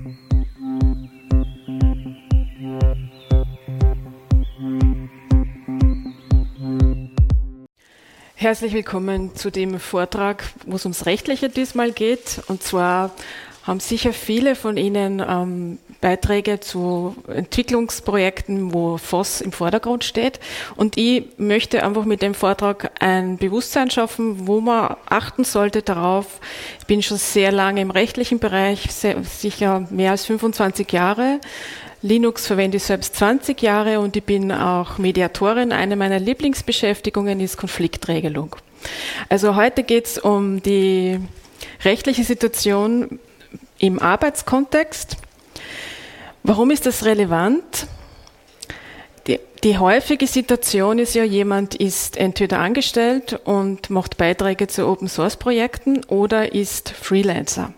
Herzlich willkommen zu dem Vortrag, wo es ums Rechtliche diesmal geht. Und zwar haben sicher viele von Ihnen Beiträge zu Entwicklungsprojekten, wo FOSS im Vordergrund steht. Und ich möchte einfach mit dem Vortrag ein Bewusstsein schaffen, wo man achten sollte darauf. Ich bin schon sehr lange im rechtlichen Bereich, sicher mehr als 25 Jahre. Linux verwende ich selbst 20 Jahre und ich bin auch Mediatorin. Eine meiner Lieblingsbeschäftigungen ist Konfliktregelung. Also heute geht es um die rechtliche Situation im Arbeitskontext. Warum ist das relevant? Die häufige Situation ist ja, jemand ist entweder angestellt und macht Beiträge zu Open-Source-Projekten oder ist Freelancer.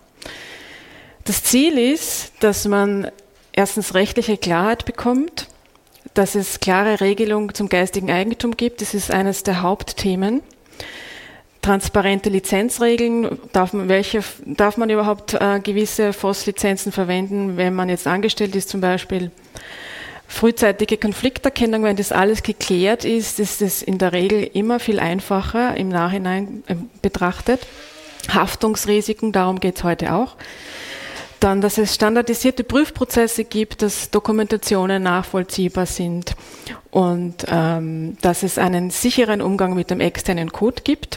Das Ziel ist, dass man erstens rechtliche Klarheit bekommt, dass es klare Regelungen zum geistigen Eigentum gibt. Das ist eines der Hauptthemen. Transparente Lizenzregeln. Darf man überhaupt gewisse FOSS-Lizenzen verwenden, wenn man jetzt angestellt ist zum Beispiel? Frühzeitige Konflikterkennung, wenn das alles geklärt ist, ist es in der Regel immer viel einfacher im Nachhinein betrachtet. Haftungsrisiken, darum geht es heute auch. Dann, dass es standardisierte Prüfprozesse gibt, dass Dokumentationen nachvollziehbar sind und dass es einen sicheren Umgang mit dem externen Code gibt,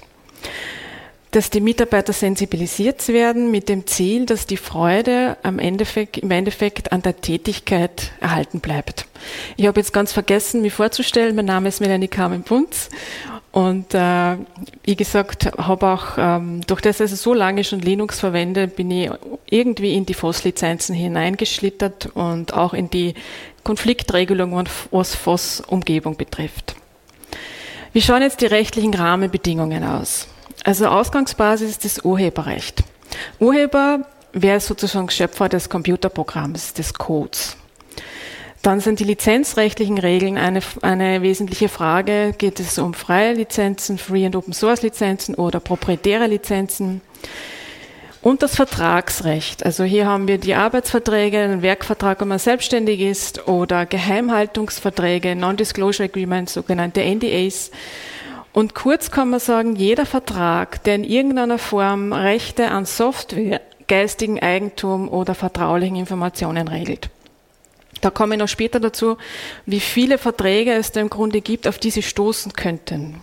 dass die Mitarbeiter sensibilisiert werden mit dem Ziel, dass die Freude im Endeffekt an der Tätigkeit erhalten bleibt. Ich habe jetzt ganz vergessen, mich vorzustellen. Mein Name ist Melanie Carmen-Bunz. Und wie gesagt, habe auch, durch das ich so lange schon Linux verwende, bin ich irgendwie in die FOSS-Lizenzen hineingeschlittert und auch in die Konfliktregelung, was FOSS-Umgebung betrifft. Wie schauen jetzt die rechtlichen Rahmenbedingungen aus? Also Ausgangsbasis ist das Urheberrecht. Urheber wäre sozusagen Schöpfer des Computerprogramms, des Codes. Dann sind die lizenzrechtlichen Regeln eine wesentliche Frage. Geht es um freie Lizenzen, Free- und Open-Source-Lizenzen oder proprietäre Lizenzen? Und das Vertragsrecht. Also hier haben wir die Arbeitsverträge, einen Werkvertrag, wenn man selbstständig ist, oder Geheimhaltungsverträge, Non-Disclosure Agreements, sogenannte NDAs. Und kurz kann man sagen, jeder Vertrag, der in irgendeiner Form Rechte an Software, geistigen Eigentum oder vertraulichen Informationen regelt. Da komme ich noch später dazu, wie viele Verträge es da im Grunde gibt, auf die Sie stoßen könnten.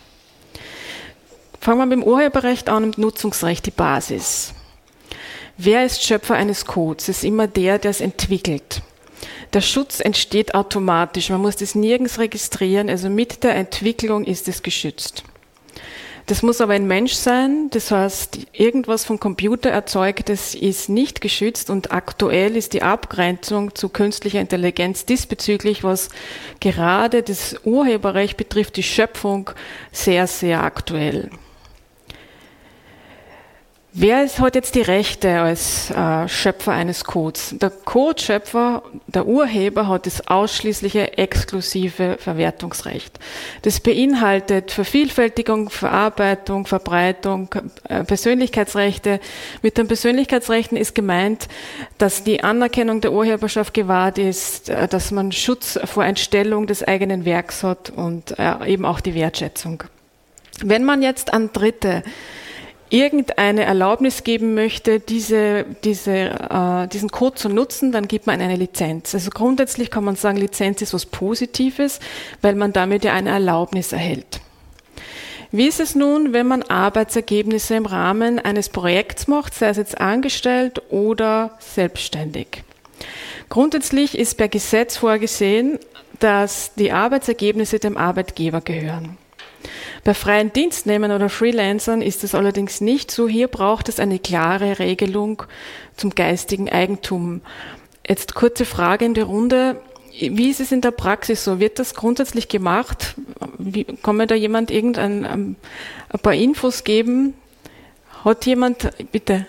Fangen wir mit dem Urheberrecht an und Nutzungsrecht, die Basis. Wer ist Schöpfer eines Codes? Es ist immer der es entwickelt. Der Schutz entsteht automatisch, man muss das nirgends registrieren, also mit der Entwicklung ist es geschützt. Das muss aber ein Mensch sein, das heißt, irgendwas vom Computer erzeugtes ist nicht geschützt und aktuell ist die Abgrenzung zu künstlicher Intelligenz diesbezüglich, was gerade das Urheberrecht betrifft, die Schöpfung, sehr, sehr aktuell. Wer hat jetzt die Rechte als Schöpfer eines Codes? Der Codeschöpfer, der Urheber hat das ausschließliche exklusive Verwertungsrecht. Das beinhaltet Vervielfältigung, Verarbeitung, Verbreitung, Persönlichkeitsrechte. Mit den Persönlichkeitsrechten ist gemeint, dass die Anerkennung der Urheberschaft gewahrt ist, dass man Schutz vor Entstellung des eigenen Werks hat und eben auch die Wertschätzung. Wenn man jetzt an Dritte irgendeine Erlaubnis geben möchte, diesen Code zu nutzen, dann gibt man eine Lizenz. Also grundsätzlich kann man sagen, Lizenz ist was Positives, weil man damit ja eine Erlaubnis erhält. Wie ist es nun, wenn man Arbeitsergebnisse im Rahmen eines Projekts macht, sei es jetzt angestellt oder selbstständig? Grundsätzlich ist per Gesetz vorgesehen, dass die Arbeitsergebnisse dem Arbeitgeber gehören. Bei freien Dienstnehmern oder Freelancern ist es allerdings nicht so. Hier braucht es eine klare Regelung zum geistigen Eigentum. Jetzt kurze Frage in die Runde. Wie ist es in der Praxis so? Wird das grundsätzlich gemacht? Kann mir da jemand ein paar Infos geben? Hat jemand, bitte?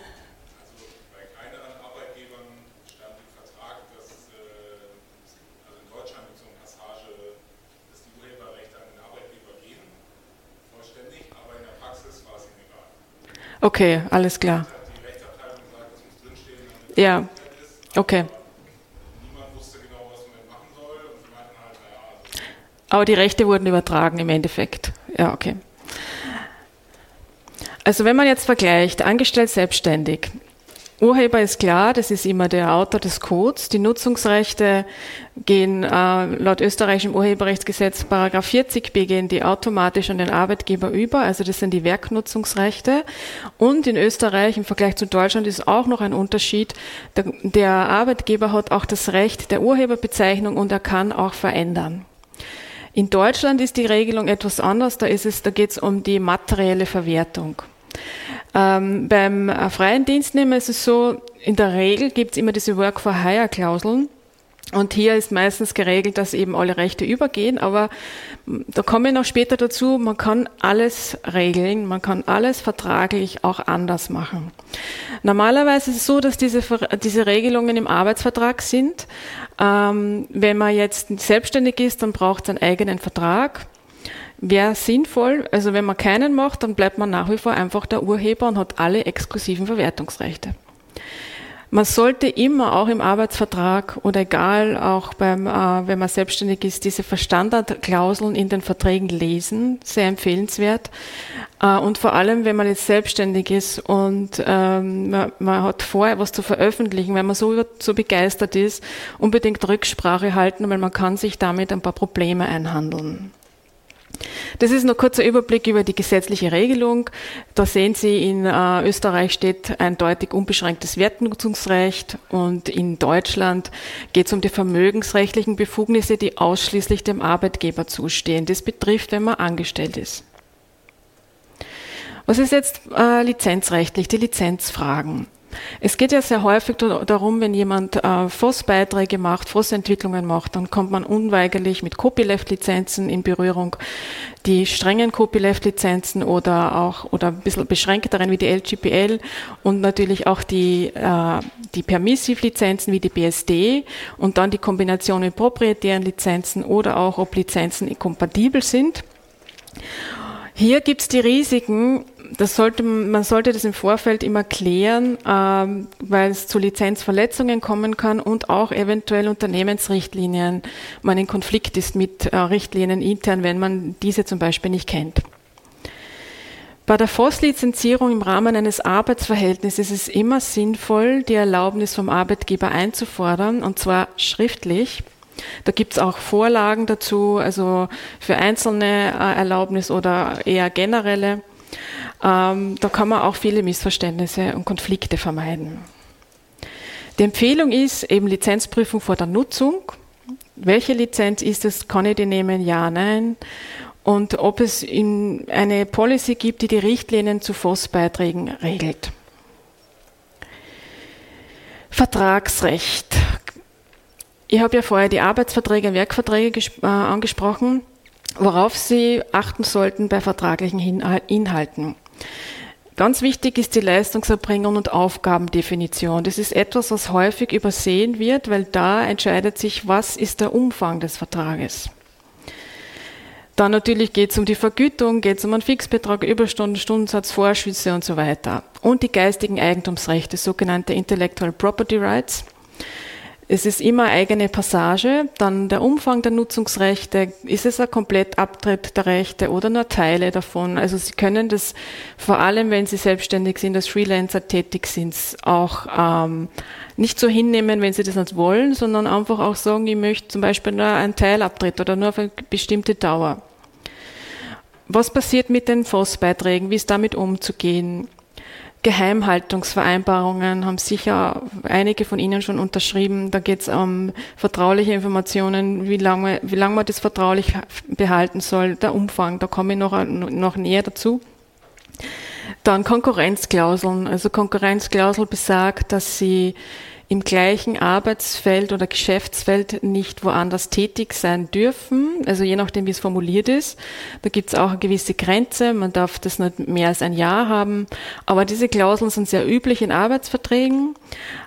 Okay, alles klar. Ja. Okay. Niemand wusste genau, was man machen soll und wir meinten halt, naja. Aber die Rechte wurden übertragen im Endeffekt. Ja, okay. Also wenn man jetzt vergleicht, angestellt, selbstständig, Urheber ist klar, das ist immer der Autor des Codes. Die Nutzungsrechte gehen laut österreichischem Urheberrechtsgesetz Paragraph 40b gehen die automatisch an den Arbeitgeber über, also das sind die Werknutzungsrechte. Und in Österreich im Vergleich zu Deutschland ist auch noch ein Unterschied. Der Arbeitgeber hat auch das Recht der Urheberbezeichnung und er kann auch verändern. In Deutschland ist die Regelung etwas anders, da geht es um die materielle Verwertung. Beim freien Dienstnehmer ist es so, in der Regel gibt es immer diese Work-for-Hire-Klauseln und hier ist meistens geregelt, dass eben alle Rechte übergehen, aber da komme ich noch später dazu, man kann alles regeln, man kann alles vertraglich auch anders machen. Normalerweise ist es so, dass diese Regelungen im Arbeitsvertrag sind. Wenn man jetzt selbstständig ist, dann braucht es einen eigenen Vertrag. Wäre sinnvoll, also wenn man keinen macht, dann bleibt man nach wie vor einfach der Urheber und hat alle exklusiven Verwertungsrechte. Man sollte immer auch im Arbeitsvertrag oder egal auch wenn man selbstständig ist, diese Standardklauseln in den Verträgen lesen, sehr empfehlenswert. Und vor allem, wenn man jetzt selbstständig ist und man hat vor, etwas zu veröffentlichen, wenn man so begeistert ist, unbedingt Rücksprache halten, weil man kann sich damit ein paar Probleme einhandeln. Das ist noch ein kurzer Überblick über die gesetzliche Regelung. Da sehen Sie, in Österreich steht eindeutig unbeschränktes Wertnutzungsrecht und in Deutschland geht es um die vermögensrechtlichen Befugnisse, die ausschließlich dem Arbeitgeber zustehen. Das betrifft, wenn man angestellt ist. Was ist jetzt lizenzrechtlich, die Lizenzfragen? Es geht ja sehr häufig darum, wenn jemand FOSS-Beiträge macht, FOSS-Entwicklungen macht, dann kommt man unweigerlich mit Copyleft-Lizenzen in Berührung. Die strengen Copyleft-Lizenzen oder ein bisschen beschränkteren wie die LGPL und natürlich auch die Permissive-Lizenzen wie die BSD und dann die Kombination mit proprietären Lizenzen oder auch, ob Lizenzen kompatibel sind. Hier gibt es die Risiken, man sollte das im Vorfeld immer klären, weil es zu Lizenzverletzungen kommen kann und auch eventuell Unternehmensrichtlinien, man in Konflikt ist mit Richtlinien intern, wenn man diese zum Beispiel nicht kennt. Bei der FOSS-Lizenzierung im Rahmen eines Arbeitsverhältnisses ist es immer sinnvoll, die Erlaubnis vom Arbeitgeber einzufordern, und zwar schriftlich. Da gibt es auch Vorlagen dazu, also für einzelne Erlaubnis oder eher generelle. Da kann man auch viele Missverständnisse und Konflikte vermeiden. Die Empfehlung ist eben Lizenzprüfung vor der Nutzung. Welche Lizenz ist es? Kann ich die nehmen? Ja, nein. Und ob es eine Policy gibt, die die Richtlinien zu FOSS-Beiträgen regelt. Vertragsrecht. Ich habe ja vorher die Arbeitsverträge, Werkverträge angesprochen, worauf Sie achten sollten bei vertraglichen Inhalten. Ganz wichtig ist die Leistungserbringung und Aufgabendefinition. Das ist etwas, was häufig übersehen wird, weil da entscheidet sich, was ist der Umfang des Vertrages. Dann natürlich geht es um die Vergütung, geht es um einen Fixbetrag, Überstunden, Stundensatz, Vorschüsse und so weiter. Und die geistigen Eigentumsrechte, sogenannte Intellectual Property Rights. Es ist immer eine eigene Passage, dann der Umfang der Nutzungsrechte, ist es ein Komplettabtritt der Rechte oder nur Teile davon. Also Sie können das, vor allem wenn Sie selbstständig sind, als Freelancer tätig sind, auch nicht so hinnehmen, wenn Sie das nicht wollen, sondern einfach auch sagen, ich möchte zum Beispiel nur einen Teilabtritt oder nur für eine bestimmte Dauer. Was passiert mit den FOSS-Beiträgen? Wie ist damit umzugehen? Geheimhaltungsvereinbarungen haben sicher einige von Ihnen schon unterschrieben. Da geht es um vertrauliche Informationen, wie lange man das vertraulich behalten soll, der Umfang, da komme ich noch näher dazu. Dann Konkurrenzklauseln. Also Konkurrenzklausel besagt, dass Sie im gleichen Arbeitsfeld oder Geschäftsfeld nicht woanders tätig sein dürfen, also je nachdem, wie es formuliert ist. Da gibt es auch eine gewisse Grenze, man darf das nicht mehr als ein Jahr haben, aber diese Klauseln sind sehr üblich in Arbeitsverträgen,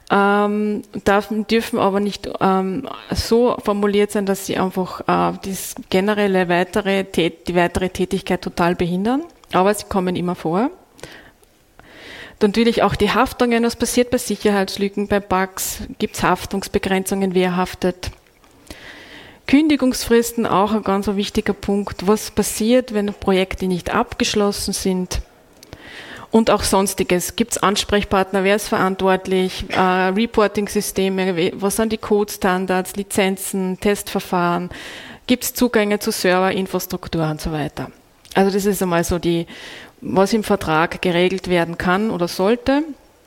dürfen aber nicht so formuliert sein, dass sie einfach die weitere Tätigkeit total behindern, aber sie kommen immer vor. Dann natürlich auch die Haftungen, was passiert bei Sicherheitslücken, bei Bugs, gibt es Haftungsbegrenzungen, wer haftet. Kündigungsfristen, auch ein ganz wichtiger Punkt. Was passiert, wenn Projekte nicht abgeschlossen sind? Und auch Sonstiges. Gibt es Ansprechpartner? Wer ist verantwortlich? Reporting-Systeme? Was sind die Code-Standards? Lizenzen? Testverfahren? Gibt es Zugänge zu Serverinfrastruktur und so weiter? Also das ist einmal so was im Vertrag geregelt werden kann oder sollte.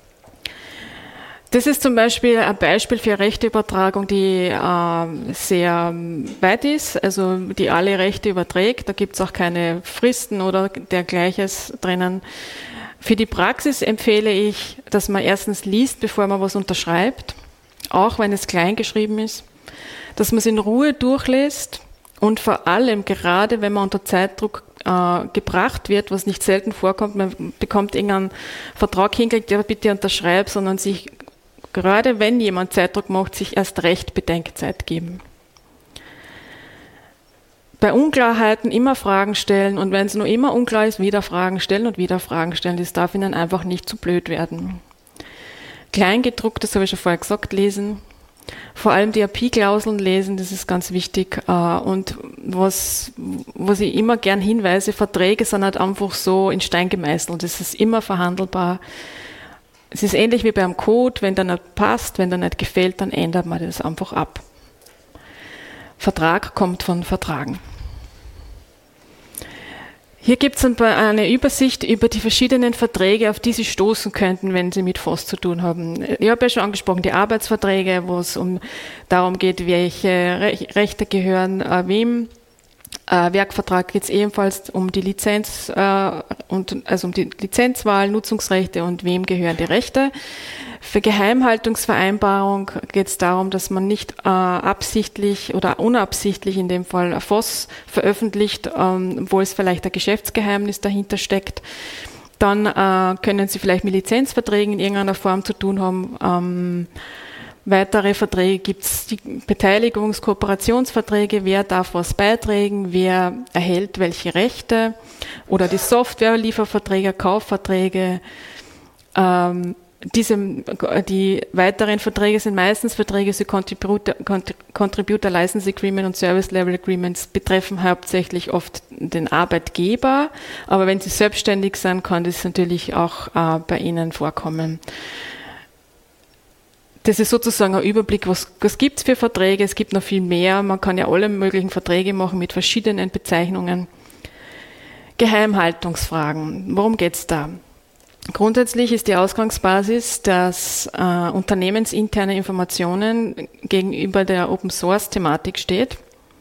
Das ist zum Beispiel ein Beispiel für eine Rechteübertragung, die sehr weit ist, also die alle Rechte überträgt. Da gibt es auch keine Fristen oder dergleiches drinnen. Für die Praxis empfehle ich, dass man erstens liest, bevor man was unterschreibt, auch wenn es klein geschrieben ist, dass man es in Ruhe durchliest und vor allem gerade, wenn man unter Zeitdruck gebracht wird, was nicht selten vorkommt, man bekommt irgendeinen Vertrag hingelegt, ja bitte unterschreib, sondern sich gerade wenn jemand Zeitdruck macht, sich erst recht Bedenkzeit geben. Bei Unklarheiten immer Fragen stellen und wenn es noch immer unklar ist, wieder Fragen stellen und wieder Fragen stellen. Das darf Ihnen einfach nicht zu blöd werden. Kleingedrucktes, habe ich schon vorher gesagt, lesen. Vor allem die API-Klauseln lesen, das ist ganz wichtig. Und was ich immer gern hinweise, Verträge sind halt einfach so in Stein gemeißelt. Das ist immer verhandelbar. Es ist ähnlich wie beim Code, wenn der nicht passt, wenn der nicht gefällt, dann ändert man das einfach ab. Vertrag kommt von Vertragen. Hier gibt es eine Übersicht über die verschiedenen Verträge, auf die Sie stoßen könnten, wenn Sie mit FOSS zu tun haben. Ich habe ja schon angesprochen, die Arbeitsverträge, wo es darum geht, welche Rechte gehören wem. Werkvertrag geht es ebenfalls um die Lizenz, um die Lizenzwahl, Nutzungsrechte und wem gehören die Rechte. Für Geheimhaltungsvereinbarung geht es darum, dass man nicht absichtlich oder unabsichtlich in dem Fall FOSS veröffentlicht, wo es vielleicht ein Geschäftsgeheimnis dahinter steckt. Dann können Sie vielleicht mit Lizenzverträgen in irgendeiner Form zu tun haben. Weitere Verträge gibt es, die Beteiligungs-Kooperationsverträge, wer darf was beitragen, wer erhält welche Rechte oder die Softwarelieferverträge, Kaufverträge. Die weiteren Verträge sind meistens Verträge für Contributor License Agreement und Service Level Agreements, betreffen hauptsächlich oft den Arbeitgeber, aber wenn Sie selbstständig sind, kann das natürlich auch bei Ihnen vorkommen. Das ist sozusagen ein Überblick, was gibt es für Verträge. Es gibt noch viel mehr. Man kann ja alle möglichen Verträge machen mit verschiedenen Bezeichnungen. Geheimhaltungsfragen. Worum geht es da? Grundsätzlich ist die Ausgangsbasis, dass unternehmensinterne Informationen gegenüber der Open-Source-Thematik steht.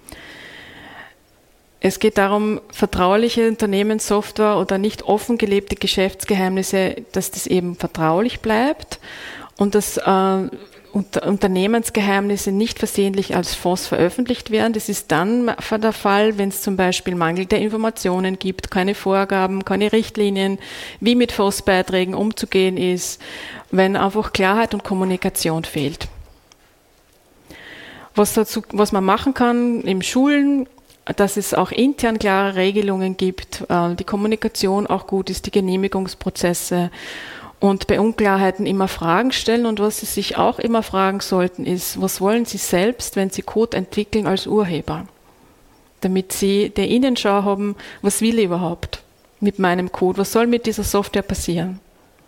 Es geht darum, vertrauliche Unternehmenssoftware oder nicht offen gelebte Geschäftsgeheimnisse, dass das eben vertraulich bleibt. Und dass Unternehmensgeheimnisse nicht versehentlich als FOSS veröffentlicht werden. Das ist dann der Fall, wenn es zum Beispiel mangelnde Informationen gibt, keine Vorgaben, keine Richtlinien, wie mit FOSS-Beiträgen umzugehen ist, wenn einfach Klarheit und Kommunikation fehlt. Was man machen kann in Schulen, dass es auch intern klare Regelungen gibt, die Kommunikation auch gut ist, die Genehmigungsprozesse. Und bei Unklarheiten immer Fragen stellen und was Sie sich auch immer fragen sollten ist, was wollen Sie selbst, wenn Sie Code entwickeln als Urheber? Damit Sie der Innenschau haben, was will ich überhaupt mit meinem Code, was soll mit dieser Software passieren?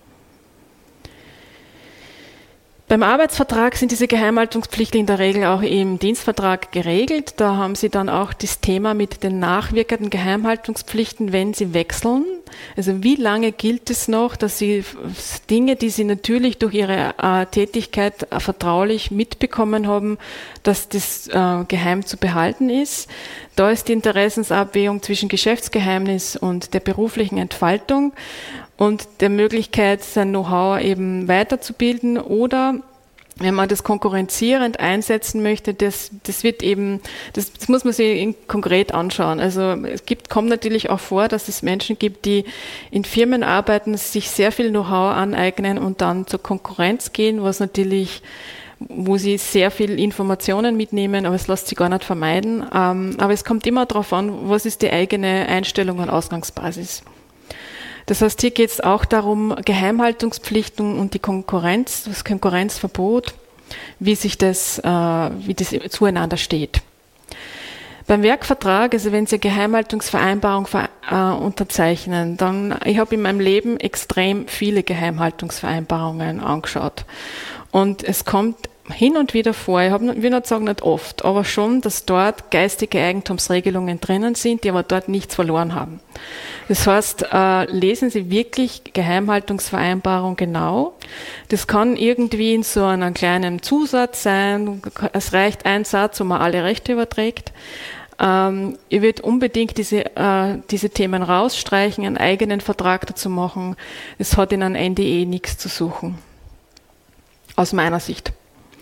Beim Arbeitsvertrag sind diese Geheimhaltungspflichten in der Regel auch im Dienstvertrag geregelt. Da haben Sie dann auch das Thema mit den nachwirkenden Geheimhaltungspflichten, wenn Sie wechseln. Also wie lange gilt es noch, dass Sie Dinge, die Sie natürlich durch Ihre Tätigkeit vertraulich mitbekommen haben, dass das geheim zu behalten ist. Da ist die Interessensabwägung zwischen Geschäftsgeheimnis und der beruflichen Entfaltung und der Möglichkeit, sein Know-how eben weiterzubilden oder wenn man das konkurrenzierend einsetzen möchte, das muss man sich konkret anschauen. Also kommt natürlich auch vor, dass es Menschen gibt, die in Firmen arbeiten, sich sehr viel Know-how aneignen und dann zur Konkurrenz gehen, wo sie sehr viel Informationen mitnehmen, aber es lässt sich gar nicht vermeiden. Aber es kommt immer darauf an, was ist die eigene Einstellung und Ausgangsbasis. Das heißt, hier geht es auch darum, Geheimhaltungspflichten und das Konkurrenzverbot, wie das zueinander steht. Beim Werkvertrag, also wenn Sie eine Geheimhaltungsvereinbarung unterzeichnen, ich habe in meinem Leben extrem viele Geheimhaltungsvereinbarungen angeschaut. Und es kommt hin und wieder vor, ich will nicht sagen, nicht oft, aber schon, dass dort geistige Eigentumsregelungen drinnen sind, die aber dort nichts verloren haben. Das heißt, lesen Sie wirklich Geheimhaltungsvereinbarung genau. Das kann irgendwie in so einem kleinen Zusatz sein. Es reicht ein Satz, wo man alle Rechte überträgt. Ihr wird unbedingt diese Themen rausstreichen, einen eigenen Vertrag dazu machen. Es hat in einem NDE nichts zu suchen. Aus meiner Sicht.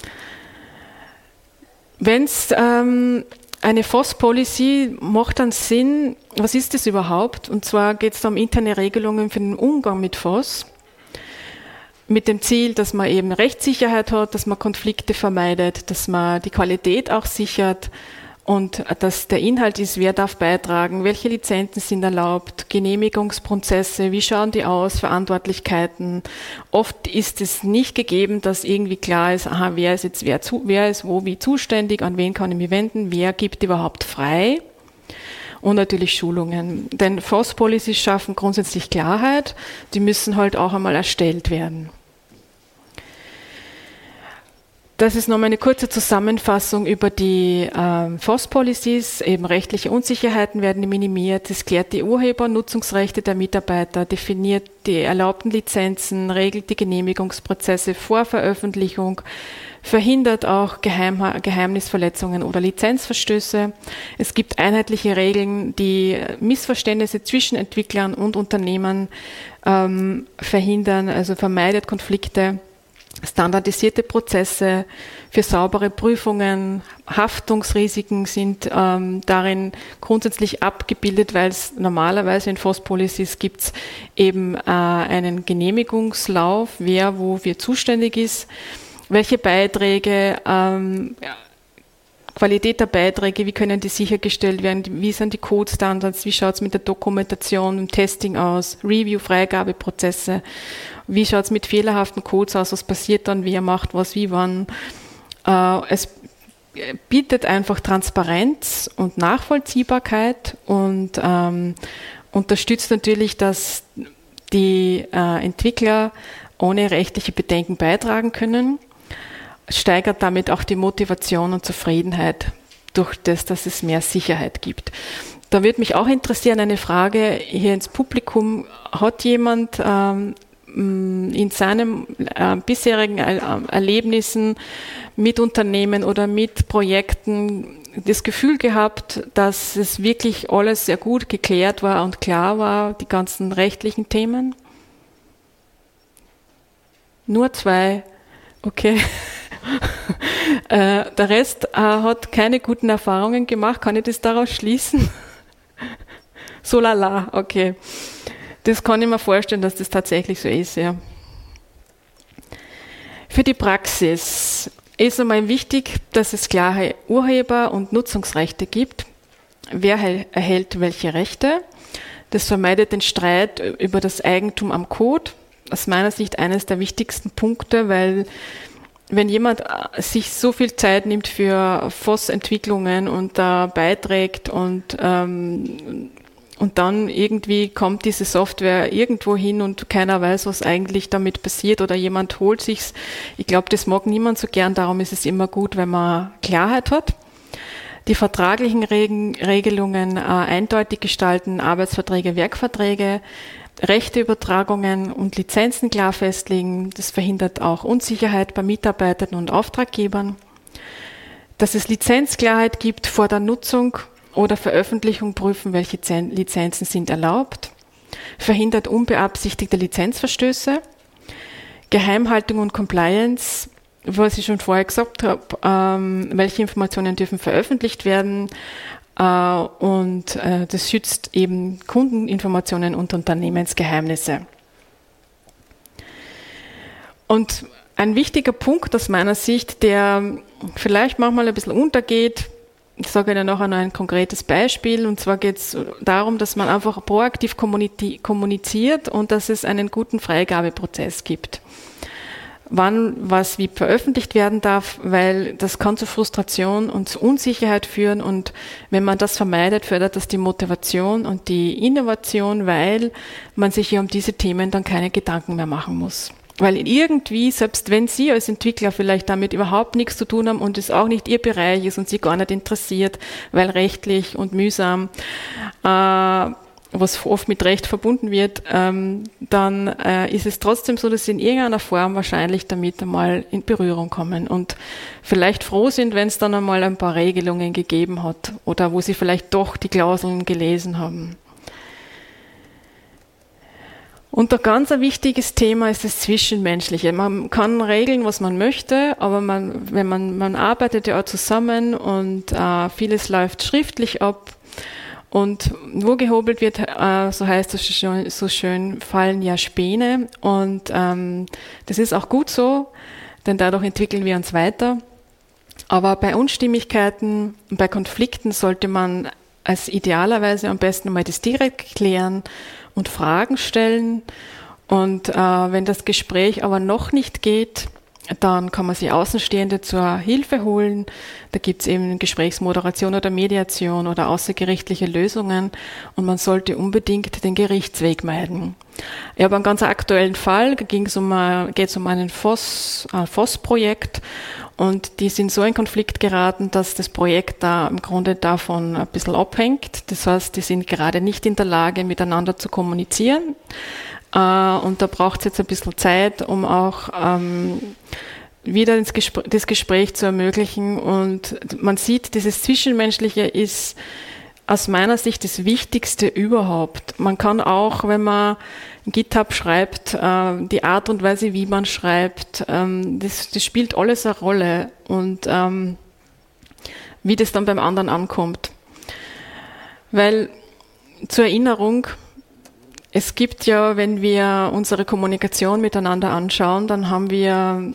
Wenn es eine FOSS-Policy macht dann Sinn, was ist das überhaupt? Und zwar geht es da um interne Regelungen für den Umgang mit FOSS, mit dem Ziel, dass man eben Rechtssicherheit hat, dass man Konflikte vermeidet, dass man die Qualität auch sichert und dass der Inhalt ist, wer darf beitragen, welche Lizenzen sind erlaubt, Genehmigungsprozesse, wie schauen die aus, Verantwortlichkeiten. Oft ist es nicht gegeben, dass irgendwie klar ist, wer ist wo wie zuständig, an wen kann ich mich wenden, wer gibt überhaupt frei. Und natürlich Schulungen. Denn FOSS-Policies schaffen grundsätzlich Klarheit, die müssen halt auch einmal erstellt werden. Das ist nochmal eine kurze Zusammenfassung über die FOSS-Policies. Eben rechtliche Unsicherheiten werden minimiert. Es klärt die Urhebernutzungsrechte der Mitarbeiter, definiert die erlaubten Lizenzen, regelt die Genehmigungsprozesse vor Veröffentlichung, verhindert auch Geheimnisverletzungen oder Lizenzverstöße. Es gibt einheitliche Regeln, die Missverständnisse zwischen Entwicklern und Unternehmen verhindern, also vermeidet Konflikte. Standardisierte Prozesse für saubere Prüfungen, Haftungsrisiken sind darin grundsätzlich abgebildet, weil es normalerweise in FOSS-Policies gibt es eben einen Genehmigungslauf, wer wofür zuständig ist, welche Beiträge, Qualität der Beiträge, wie können die sichergestellt werden, wie sind die Code-Standards, wie schaut es mit der Dokumentation und Testing aus, Review, Freigabeprozesse, wie schaut es mit fehlerhaften Codes aus, was passiert dann, wer macht was, wie, wann. Es bietet einfach Transparenz und Nachvollziehbarkeit und unterstützt natürlich, dass die Entwickler ohne rechtliche Bedenken beitragen können, steigert damit auch die Motivation und Zufriedenheit durch das, dass es mehr Sicherheit gibt. Da würde mich auch interessieren, eine Frage hier ins Publikum. Hat jemand in seinen bisherigen Erlebnissen mit Unternehmen oder mit Projekten das Gefühl gehabt, dass es wirklich alles sehr gut geklärt war und klar war, die ganzen rechtlichen Themen? Nur 2, okay. Der Rest hat keine guten Erfahrungen gemacht. Kann ich das daraus schließen? So lala, okay. Das kann ich mir vorstellen, dass das tatsächlich so ist, ja. Für die Praxis ist einmal wichtig, dass es klare Urheber- und Nutzungsrechte gibt. Wer erhält welche Rechte? Das vermeidet den Streit über das Eigentum am Code. Aus meiner Sicht eines der wichtigsten Punkte, weil wenn jemand sich so viel Zeit nimmt für FOSS-Entwicklungen und da beiträgt und dann irgendwie kommt diese Software irgendwo hin und keiner weiß, was eigentlich damit passiert oder jemand holt sich's. Ich glaube, das mag niemand so gern, darum ist es immer gut, wenn man Klarheit hat. Die vertraglichen Regelungen eindeutig gestalten, Arbeitsverträge, Werkverträge, Rechteübertragungen und Lizenzen klar festlegen. Das verhindert auch Unsicherheit bei Mitarbeitern und Auftraggebern. Dass es Lizenzklarheit gibt vor der Nutzung oder Veröffentlichung, prüfen, welche Lizenzen sind erlaubt. Verhindert unbeabsichtigte Lizenzverstöße. Geheimhaltung und Compliance, was ich schon vorher gesagt habe, welche Informationen dürfen veröffentlicht werden. Und das schützt eben Kundeninformationen und Unternehmensgeheimnisse. Und ein wichtiger Punkt aus meiner Sicht, der vielleicht manchmal ein bisschen untergeht, Ich sage Ihnen nachher noch ein konkretes Beispiel, und zwar geht es darum, dass man einfach proaktiv kommuniziert und dass es einen guten Freigabeprozess gibt. Wann was wie veröffentlicht werden darf, weil das kann zu Frustration und zu Unsicherheit führen, und wenn man das vermeidet, fördert das die Motivation und die Innovation, weil man sich ja um diese Themen dann keine Gedanken mehr machen muss. Weil irgendwie, selbst wenn Sie als Entwickler vielleicht damit überhaupt nichts zu tun haben und es auch nicht Ihr Bereich ist und Sie gar nicht interessiert, weil rechtlich und mühsam, was oft mit Recht verbunden wird, dann ist es trotzdem so, dass Sie in irgendeiner Form wahrscheinlich damit einmal in Berührung kommen und vielleicht froh sind, wenn es dann einmal ein paar Regelungen gegeben hat oder wo Sie vielleicht doch die Klauseln gelesen haben. Und ein ganz wichtiges Thema ist das Zwischenmenschliche. Man kann regeln, was man möchte, aber man arbeitet ja auch zusammen und vieles läuft schriftlich ab. Und wo gehobelt wird, so heißt es so schön, fallen ja Späne. Und das ist auch gut so, denn dadurch entwickeln wir uns weiter. Aber bei Unstimmigkeiten, bei Konflikten sollte man als idealerweise am besten mal das direkt klären und Fragen stellen. Und wenn das Gespräch aber noch nicht geht, dann kann man sich Außenstehende zur Hilfe holen. Da gibt es eben Gesprächsmoderation oder Mediation oder außergerichtliche Lösungen, und man sollte unbedingt den Gerichtsweg meiden. Ich habe einen ganz aktuellen Fall, geht es um einen FOSS-Projekt, und die sind so in Konflikt geraten, dass das Projekt da im Grunde davon ein bisschen abhängt. Das heißt, die sind gerade nicht in der Lage, miteinander zu kommunizieren. Und da braucht es jetzt ein bisschen Zeit, um auch wieder das Gespräch zu ermöglichen. Und man sieht, dieses Zwischenmenschliche ist aus meiner Sicht das Wichtigste überhaupt. Man kann auch, wenn man GitHub schreibt, die Art und Weise, wie man schreibt, das spielt alles eine Rolle, und wie das dann beim anderen ankommt. Weil, zur Erinnerung, es gibt ja, wenn wir unsere Kommunikation miteinander anschauen, dann haben wir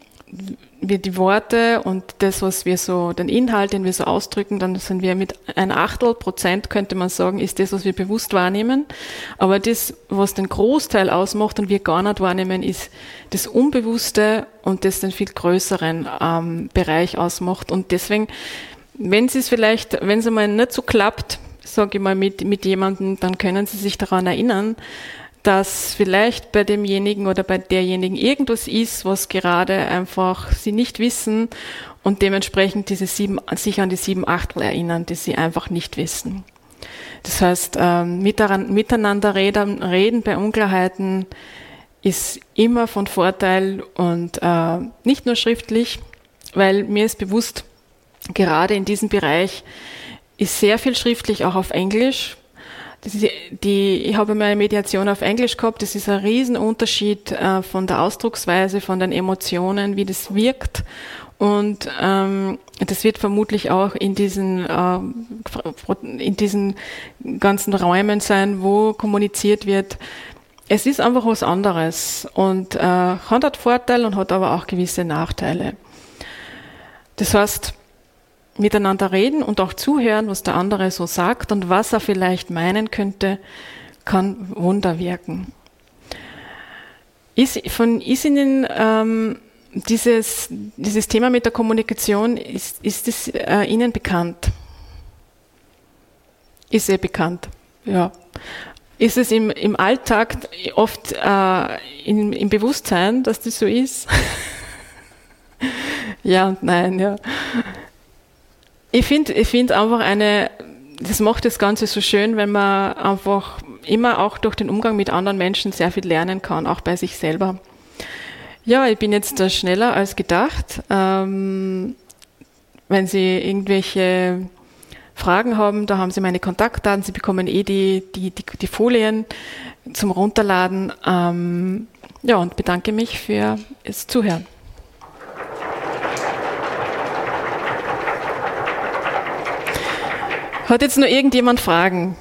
die Worte und das, was wir so, den Inhalt, den wir so ausdrücken, dann sind wir mit 1/8%, könnte man sagen, ist das, was wir bewusst wahrnehmen. Aber das, was den Großteil ausmacht und wir gar nicht wahrnehmen, ist das Unbewusste, und das den viel größeren Bereich ausmacht. Und deswegen, wenn es einmal nicht so klappt, sage ich mal, mit jemandem, dann können Sie sich daran erinnern, dass vielleicht bei demjenigen oder bei derjenigen irgendwas ist, was gerade einfach Sie nicht wissen, und dementsprechend sich an die 7/8 erinnern, die Sie einfach nicht wissen. Das heißt, miteinander reden bei Unklarheiten ist immer von Vorteil, und nicht nur schriftlich, weil mir ist bewusst, gerade in diesem Bereich ist sehr viel schriftlich auch auf Englisch. Ich habe meine Mediation auf Englisch gehabt. Das ist ein Riesenunterschied von der Ausdrucksweise, von den Emotionen, wie das wirkt. Und das wird vermutlich auch in diesen ganzen Räumen sein, wo kommuniziert wird. Es ist einfach was anderes und hat Vorteile und hat aber auch gewisse Nachteile. Das heißt, miteinander reden und auch zuhören, was der andere so sagt und was er vielleicht meinen könnte, kann Wunder wirken. Ist Ihnen dieses Thema mit der Kommunikation, ist es Ihnen bekannt? Ist sehr bekannt, ja. Ist es im Alltag oft im Bewusstsein, dass das so ist? Ja und nein, ja. Ich finde einfach das macht das Ganze so schön, wenn man einfach immer auch durch den Umgang mit anderen Menschen sehr viel lernen kann, auch bei sich selber. Ja, ich bin jetzt schneller als gedacht. Wenn Sie irgendwelche Fragen haben, da haben Sie meine Kontaktdaten, Sie bekommen die Folien zum Runterladen. Ja, und bedanke mich für das Zuhören. Hat jetzt noch irgendjemand Fragen?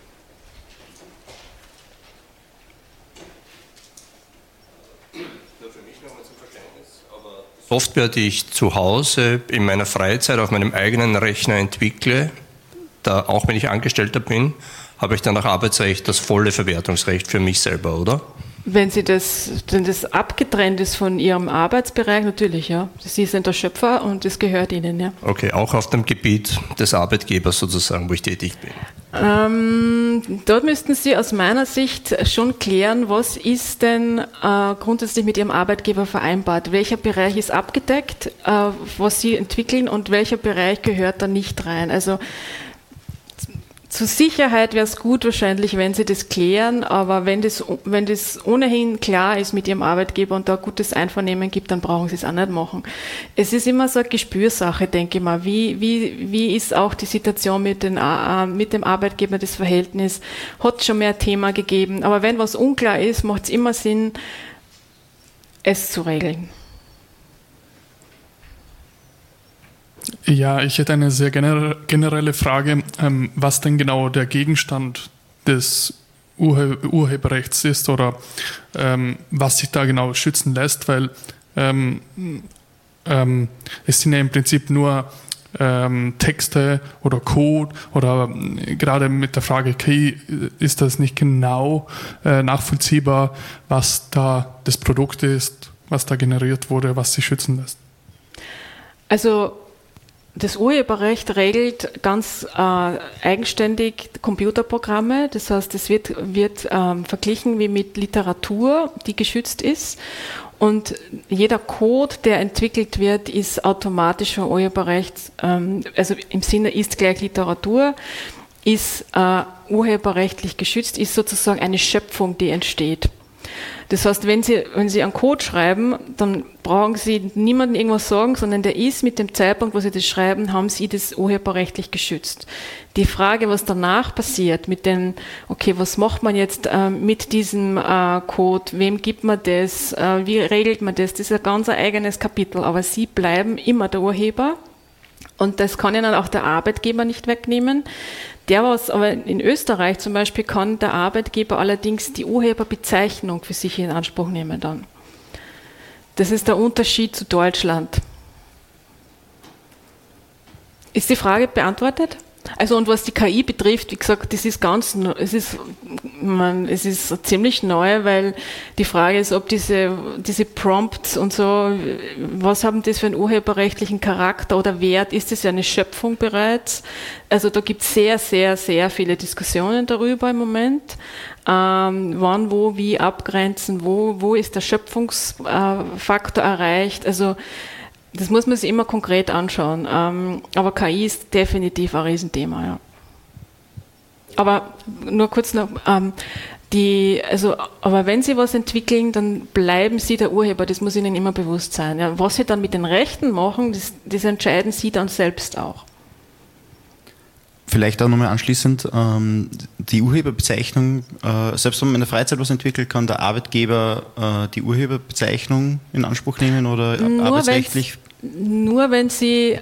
Der für mich nochmal zum Verständnis, aber Software, die ich zu Hause in meiner Freizeit auf meinem eigenen Rechner entwickle, da auch wenn ich Angestellter bin, habe ich dann nach Arbeitsrecht das volle Verwertungsrecht für mich selber, oder? Wenn das abgetrennt ist von Ihrem Arbeitsbereich, natürlich, ja. Sie sind der Schöpfer und das gehört Ihnen, ja. Okay, auch auf dem Gebiet des Arbeitgebers sozusagen, wo ich tätig bin. Dort müssten Sie aus meiner Sicht schon klären, was ist denn grundsätzlich mit Ihrem Arbeitgeber vereinbart? Welcher Bereich ist abgedeckt, was Sie entwickeln und welcher Bereich gehört da nicht rein? Also zur Sicherheit wäre es gut wahrscheinlich, wenn Sie das klären, aber wenn das ohnehin klar ist mit Ihrem Arbeitgeber und da gutes Einvernehmen gibt, dann brauchen Sie es auch nicht machen. Es ist immer so eine Gespürsache, denke ich mal. Wie ist auch die Situation mit dem Arbeitgeber, das Verhältnis? Hat es schon mehr Thema gegeben, aber wenn was unklar ist, macht es immer Sinn, es zu regeln. Ja, ich hätte eine sehr generelle Frage, was denn genau der Gegenstand des Urheberrechts ist oder was sich da genau schützen lässt, weil es sind ja im Prinzip nur Texte oder Code oder gerade mit der Frage KI ist das nicht genau nachvollziehbar, was da das Produkt ist, was da generiert wurde, was sich schützen lässt. Also das Urheberrecht regelt ganz eigenständig Computerprogramme, das heißt, es wird verglichen wie mit Literatur, die geschützt ist und jeder Code, der entwickelt wird, ist automatischer Urheberrecht, also im Sinne ist gleich Literatur, ist urheberrechtlich geschützt, ist sozusagen eine Schöpfung, die entsteht. Das heißt, wenn Sie einen Code schreiben, dann brauchen Sie niemandem irgendwas sagen, sondern der ist mit dem Zeitpunkt, wo Sie das schreiben, haben Sie das urheberrechtlich geschützt. Die Frage, was danach passiert mit den, okay, was macht man jetzt mit diesem Code, wem gibt man das, wie regelt man das, das ist ein ganz eigenes Kapitel, aber Sie bleiben immer der Urheber. Und das kann Ihnen auch der Arbeitgeber nicht wegnehmen. Aber in Österreich zum Beispiel kann der Arbeitgeber allerdings die Urheberbezeichnung für sich in Anspruch nehmen dann. Das ist der Unterschied zu Deutschland. Ist die Frage beantwortet? Also und was die KI betrifft, wie gesagt, es ist ziemlich neu, weil die Frage ist, ob diese Prompts und so, was haben das für einen urheberrechtlichen Charakter oder Wert? Ist das ja eine Schöpfung bereits? Also da gibt es sehr, sehr, sehr viele Diskussionen darüber im Moment. Wann, wo, wie abgrenzen, wo ist der Schöpfungsfaktor erreicht? Also das muss man sich immer konkret anschauen. Aber KI ist definitiv ein Riesenthema, ja. Aber nur kurz noch, aber wenn Sie was entwickeln, dann bleiben Sie der Urheber, das muss Ihnen immer bewusst sein. Ja. Was Sie dann mit den Rechten machen, das entscheiden Sie dann selbst auch. Vielleicht auch nochmal anschließend, die Urheberbezeichnung, selbst wenn man in der Freizeit was entwickelt, kann der Arbeitgeber die Urheberbezeichnung in Anspruch nehmen oder arbeitsrechtlich? Nur wenn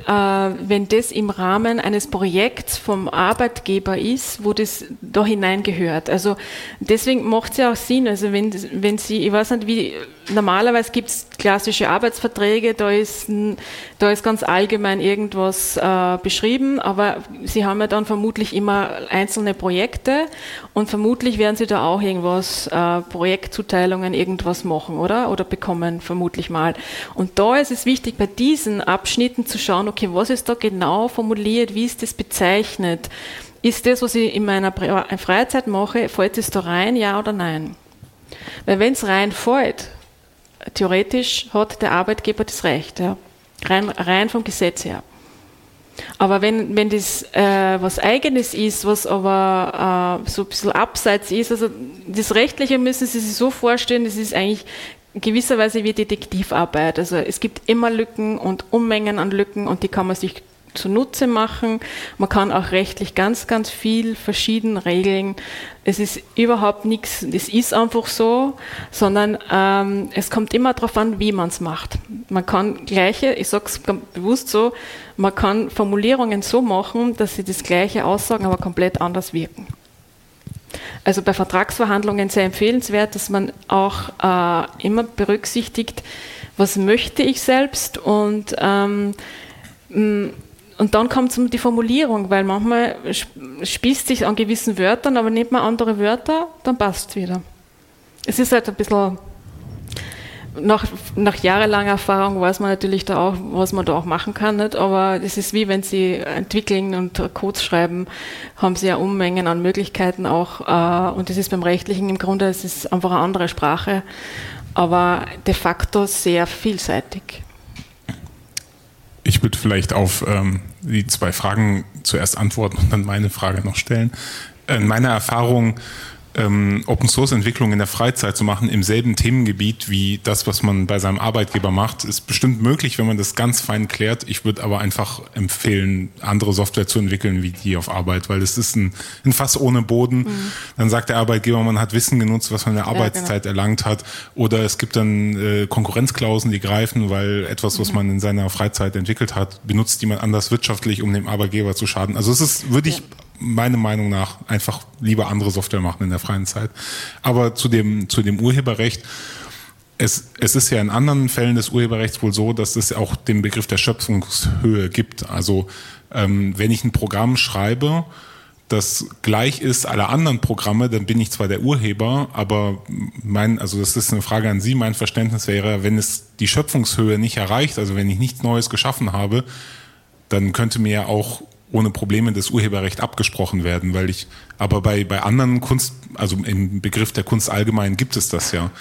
das im Rahmen eines Projekts vom Arbeitgeber ist, wo das da hineingehört. Also deswegen macht es ja auch Sinn, also wenn Sie, ich weiß nicht, normalerweise gibt es klassische Arbeitsverträge, da ist ganz allgemein irgendwas beschrieben, aber Sie haben ja dann vermutlich immer einzelne Projekte und vermutlich werden Sie da auch irgendwas, Projektzuteilungen, irgendwas machen, oder? Oder bekommen, vermutlich mal. Und da ist es wichtig, bei diesen Abschnitten zu schauen, okay, was ist da genau formuliert, wie ist das bezeichnet? Ist das, was ich in meiner Freizeit mache, fällt es da rein, ja oder nein? Weil wenn es reinfällt, theoretisch hat der Arbeitgeber das Recht, ja. Rein vom Gesetz her. Aber wenn das was Eigenes ist, was aber so ein bisschen abseits ist, also das Rechtliche müssen Sie sich so vorstellen, das ist eigentlich gewisserweise wie Detektivarbeit. Also es gibt immer Lücken und Unmengen an Lücken und die kann man sich zunutze machen. Man kann auch rechtlich ganz, ganz viel verschieden regeln. Es ist überhaupt nichts, das ist einfach so, sondern es kommt immer darauf an, wie man es macht. Man kann ich sage es bewusst so, man kann Formulierungen so machen, dass sie das Gleiche aussagen, aber komplett anders wirken. also bei Vertragsverhandlungen sehr empfehlenswert, dass man auch immer berücksichtigt, was möchte ich selbst und dann kommt die Formulierung, weil manchmal spießt sich an gewissen Wörtern, aber nimmt man andere Wörter, dann passt es wieder. Es ist halt ein bisschen, nach jahrelanger Erfahrung weiß man natürlich da auch, was man da auch machen kann, nicht? Aber es ist wie wenn Sie entwickeln und Codes schreiben, haben Sie ja Unmengen an Möglichkeiten auch und das ist beim Rechtlichen im Grunde, es ist einfach eine andere Sprache, aber de facto sehr vielseitig. Ich würde vielleicht auf die 2 Fragen zuerst antworten und dann meine Frage noch stellen. In meiner Erfahrung, Open-Source-Entwicklung in der Freizeit zu machen, im selben Themengebiet wie das, was man bei seinem Arbeitgeber macht, ist bestimmt möglich, wenn man das ganz fein klärt. Ich würde aber einfach empfehlen, andere Software zu entwickeln wie die auf Arbeit, weil das ist ein Fass ohne Boden. Dann sagt der Arbeitgeber, man hat Wissen genutzt, was man in der Arbeitszeit erlangt hat. Oder es gibt dann Konkurrenzklauseln, die greifen, weil etwas, was man in seiner Freizeit entwickelt hat, benutzt jemand anders wirtschaftlich, um dem Arbeitgeber zu schaden. Also es ist, würde ich meiner Meinung nach einfach lieber andere Software machen in der freien Zeit. Aber zu dem Urheberrecht, es ist ja in anderen Fällen des Urheberrechts wohl so, dass es auch den Begriff der Schöpfungshöhe gibt. Also wenn ich ein Programm schreibe, das gleich ist aller anderen Programme, dann bin ich zwar der Urheber, aber also das ist eine Frage an Sie, mein Verständnis wäre, wenn es die Schöpfungshöhe nicht erreicht, also wenn ich nichts Neues geschaffen habe, dann könnte mir ja auch ohne Probleme das Urheberrecht abgesprochen werden, aber bei anderen Kunst, also im Begriff der Kunst allgemein gibt es das ja.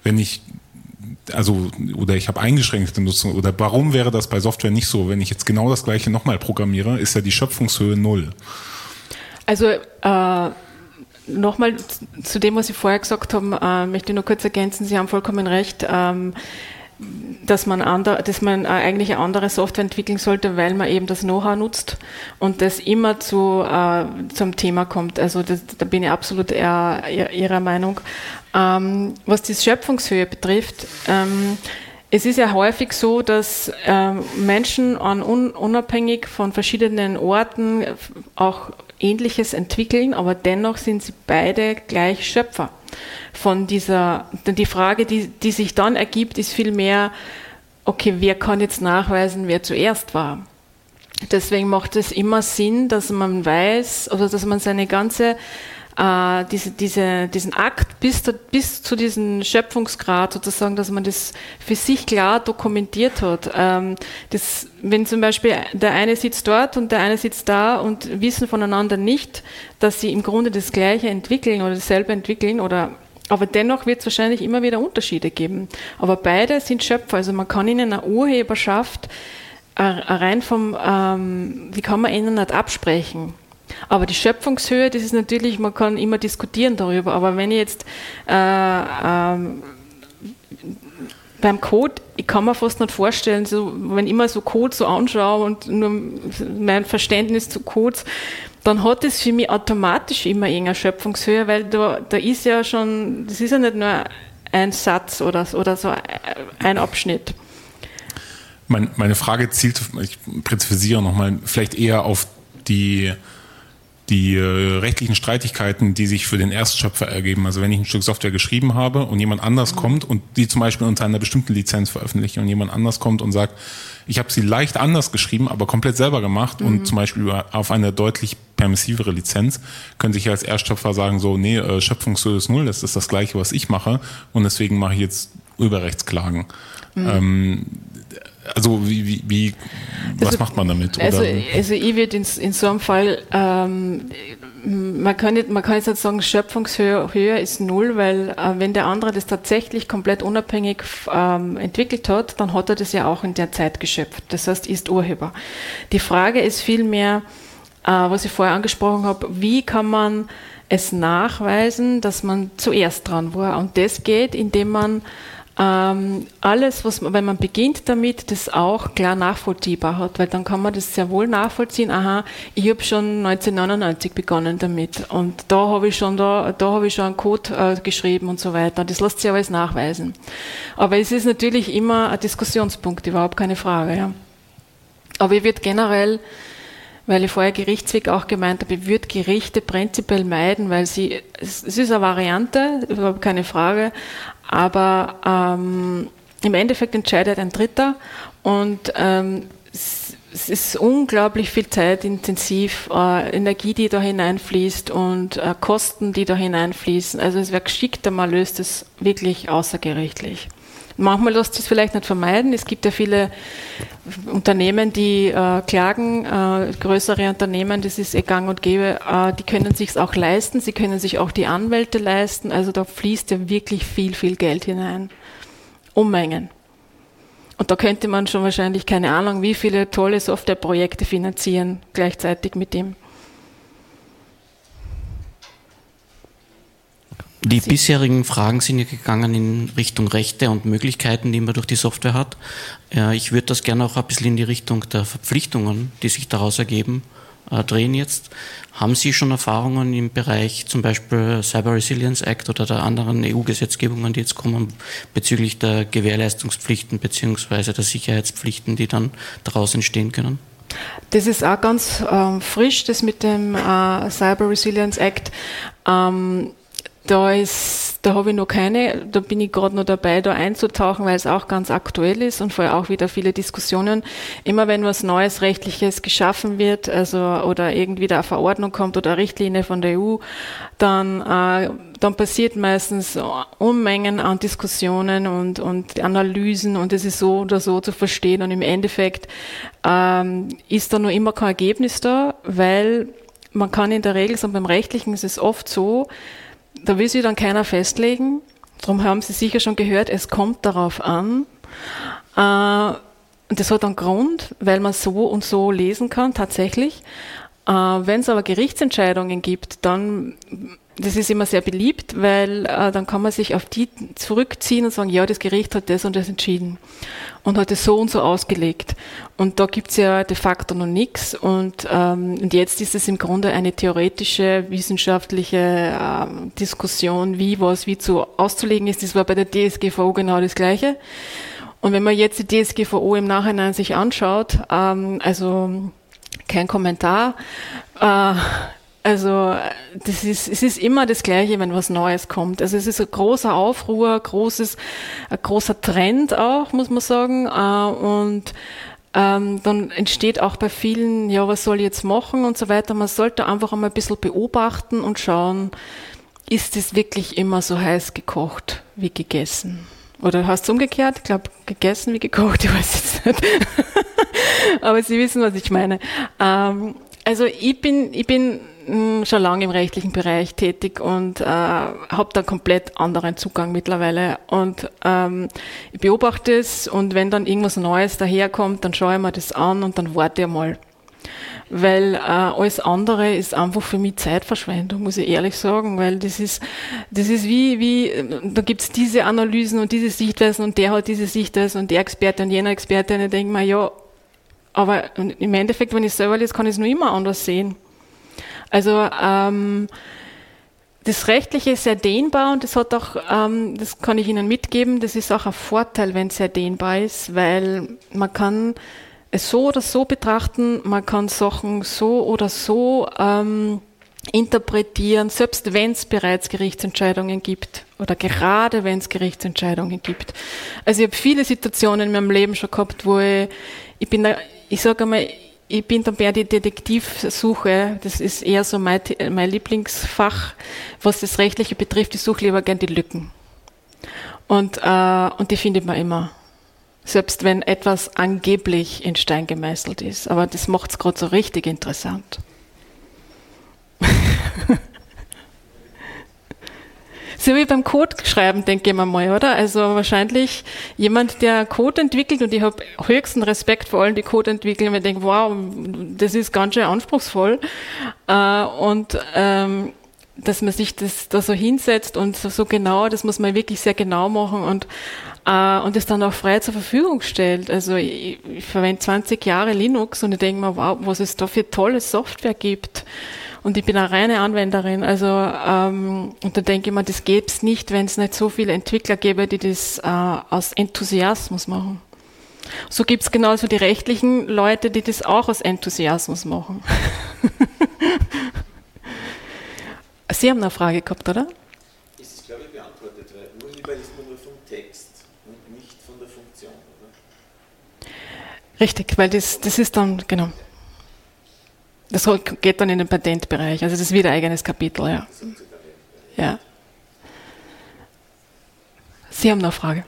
Oder ich habe eingeschränkte Nutzung, oder warum wäre das bei Software nicht so? Wenn ich jetzt genau das Gleiche nochmal programmiere, ist ja die Schöpfungshöhe 0. Also nochmal zu dem, was Sie vorher gesagt haben, möchte ich nur kurz ergänzen, Sie haben vollkommen recht, dass man eigentlich eine andere Software entwickeln sollte, weil man eben das Know-how nutzt und das immer zum Thema kommt. Also da bin ich absolut Ihrer Meinung. Was die Schöpfungshöhe betrifft, es ist ja häufig so, dass Menschen unabhängig von verschiedenen Orten auch Ähnliches entwickeln, aber dennoch sind sie beide gleich Schöpfer. Die Frage, die sich dann ergibt, ist vielmehr, okay, wer kann jetzt nachweisen, wer zuerst war? Deswegen macht es immer Sinn, dass man weiß, oder dass man seine ganze diesen Akt bis zu diesem Schöpfungsgrad sozusagen, dass man das für sich klar dokumentiert hat. Wenn zum Beispiel der eine sitzt dort und der eine sitzt da und wissen voneinander nicht, dass sie im Grunde das Gleiche entwickeln oder dasselbe entwickeln, aber dennoch wird es wahrscheinlich immer wieder Unterschiede geben. Aber beide sind Schöpfer, also man kann ihnen eine Urheberschaft rein die kann man ihnen nicht absprechen. Aber die Schöpfungshöhe, das ist natürlich, man kann immer diskutieren darüber, aber wenn ich jetzt beim Code, ich kann mir fast nicht vorstellen, wenn ich immer so Code so anschaue und nur mein Verständnis zu Codes, dann hat es für mich automatisch immer irgendeine Schöpfungshöhe, weil da ist ja schon, das ist ja nicht nur ein Satz oder so ein Abschnitt. Meine Frage zielt, ich präzisiere nochmal, vielleicht eher auf die rechtlichen Streitigkeiten, die sich für den Erstschöpfer ergeben. Also wenn ich ein Stück Software geschrieben habe und jemand anders kommt und die zum Beispiel unter einer bestimmten Lizenz veröffentliche und jemand anders kommt und sagt, ich habe sie leicht anders geschrieben, aber komplett selber gemacht und zum Beispiel auf eine deutlich permissivere Lizenz, könnte ich als Erstschöpfer sagen, Schöpfungshöhe ist 0, das ist das Gleiche, was ich mache und deswegen mache ich jetzt Urheberrechtsklagen. Also was macht man damit? Also ich würde in so einem Fall, man kann jetzt nicht sagen, Schöpfungshöhe ist 0, weil wenn der andere das tatsächlich komplett unabhängig entwickelt hat, dann hat er das ja auch in der Zeit geschöpft. Das heißt, ist Urheber. Die Frage ist vielmehr, was ich vorher angesprochen habe, wie kann man es nachweisen, dass man zuerst dran war? Und das geht, indem man alles, wenn man beginnt damit, das auch klar nachvollziehbar hat, weil dann kann man das sehr wohl nachvollziehen. Aha, ich habe schon 1999 begonnen damit und da habe ich schon einen Code geschrieben und so weiter. Das lässt sich alles nachweisen. Aber es ist natürlich immer ein Diskussionspunkt, überhaupt keine Frage. Ja. Aber ich würde generell weil ich vorher Gerichtsweg auch gemeint habe, ich würde Gerichte prinzipiell meiden, weil es ist eine Variante, überhaupt keine Frage, aber im Endeffekt entscheidet ein Dritter und es ist unglaublich viel zeitintensiv, Energie, die da hineinfließt und Kosten, die da hineinfließen. Also es wäre geschickter, man löst es wirklich außergerichtlich. Manchmal lässt sich es vielleicht nicht vermeiden. Es gibt ja viele Unternehmen, die klagen, größere Unternehmen, das ist gang und gäbe, die können sich es auch leisten, sie können sich auch die Anwälte leisten. Also da fließt ja wirklich viel, viel Geld hinein. Unmengen. Und da könnte man schon wahrscheinlich, keine Ahnung, wie viele tolle Softwareprojekte finanzieren, gleichzeitig mit dem. Die bisherigen Fragen sind ja gegangen in Richtung Rechte und Möglichkeiten, die man durch die Software hat. Ich würde das gerne auch ein bisschen in die Richtung der Verpflichtungen, die sich daraus ergeben, drehen jetzt. Haben Sie schon Erfahrungen im Bereich zum Beispiel Cyber Resilience Act oder der anderen EU-Gesetzgebungen, die jetzt kommen, bezüglich der Gewährleistungspflichten bzw. der Sicherheitspflichten, die dann daraus entstehen können? Das ist auch ganz frisch, das mit dem Cyber Resilience Act. Da habe ich noch keine, da bin ich gerade noch dabei, da einzutauchen, weil es auch ganz aktuell ist und vorher auch wieder viele Diskussionen. Immer wenn was Neues Rechtliches geschaffen wird, also oder irgendwie da eine Verordnung kommt oder eine Richtlinie von der EU, dann passiert meistens Unmengen an Diskussionen und Analysen und es ist so oder so zu verstehen und im Endeffekt ist da noch immer kein Ergebnis da, weil man kann in der Regel, so beim Rechtlichen ist es oft so, da will sich dann keiner festlegen. Darum haben Sie sicher schon gehört, es kommt darauf an. Und das hat einen Grund, weil man so und so lesen kann, tatsächlich. Wenn es aber Gerichtsentscheidungen gibt, dann, das ist immer sehr beliebt, weil dann kann man sich auf die zurückziehen und sagen, ja, das Gericht hat das und das entschieden und hat es so und so ausgelegt. Und da gibt's ja de facto noch nichts. Und jetzt ist es im Grunde eine theoretische, wissenschaftliche Diskussion, wie zu auszulegen ist. Das war bei der DSGVO genau das Gleiche. Und wenn man jetzt die DSGVO im Nachhinein sich anschaut, also kein Kommentar, es ist immer das Gleiche, wenn was Neues kommt. Also es ist ein großer Aufruhr, ein großer Trend auch, muss man sagen. Und dann entsteht auch bei vielen, ja, was soll ich jetzt machen und so weiter. Man sollte einfach einmal ein bisschen beobachten und schauen, ist es wirklich immer so heiß gekocht wie gegessen? Oder hast du umgekehrt? Ich glaube, gegessen wie gekocht, ich weiß jetzt nicht. Aber Sie wissen, was ich meine. Also ich bin schon lange im rechtlichen Bereich tätig und habe da komplett anderen Zugang mittlerweile. Und ich beobachte es und wenn dann irgendwas Neues daherkommt, dann schaue ich mir das an und dann warte ich mal. Weil alles andere ist einfach für mich Zeitverschwendung, muss ich ehrlich sagen, weil das ist wie da gibt's diese Analysen und diese Sichtweisen und der hat diese Sichtweise und der Experte und jener Experte und ich denke mir, ja, aber im Endeffekt, wenn ich selber lese, kann ich es nur immer anders sehen. Also das Rechtliche ist sehr dehnbar und das hat auch, das kann ich Ihnen mitgeben, das ist auch ein Vorteil, wenn es sehr dehnbar ist, weil man kann es so oder so betrachten, man kann Sachen so oder so interpretieren, selbst wenn es bereits Gerichtsentscheidungen gibt oder gerade wenn es Gerichtsentscheidungen gibt. Also ich habe viele Situationen in meinem Leben schon gehabt, wo ich bin dann mehr die Detektivsuche, das ist eher so mein Lieblingsfach, was das Rechtliche betrifft, ich suche lieber gern die Lücken. Und die findet man immer. Selbst wenn etwas angeblich in Stein gemeißelt ist. Aber das macht es gerade so richtig interessant. So wie beim Code schreiben, denke ich mir mal, oder? Also wahrscheinlich jemand, der Code entwickelt, und ich habe höchsten Respekt vor allen, die Code entwickeln, und ich denke, wow, das ist ganz schön anspruchsvoll. Dass man sich das da so hinsetzt und so genau, das muss man wirklich sehr genau machen und das dann auch frei zur Verfügung stellt. Also ich verwende 20 Jahre Linux und ich denke mir, wow, was es da für tolle Software gibt. Und ich bin eine reine Anwenderin. Also und da denke ich mir, das gäbe es nicht, wenn es nicht so viele Entwickler gäbe, die das aus Enthusiasmus machen. So gibt es genauso die rechtlichen Leute, die das auch aus Enthusiasmus machen. Sie haben eine Frage gehabt, oder? Das ist, glaube ich, beantwortet, weil Urheber ist nur vom Text und nicht von der Funktion, oder? Richtig, weil das ist dann, genau. Das geht dann in den Patentbereich, also das ist wieder ein eigenes Kapitel, ja. Ja. Sie haben noch eine Frage.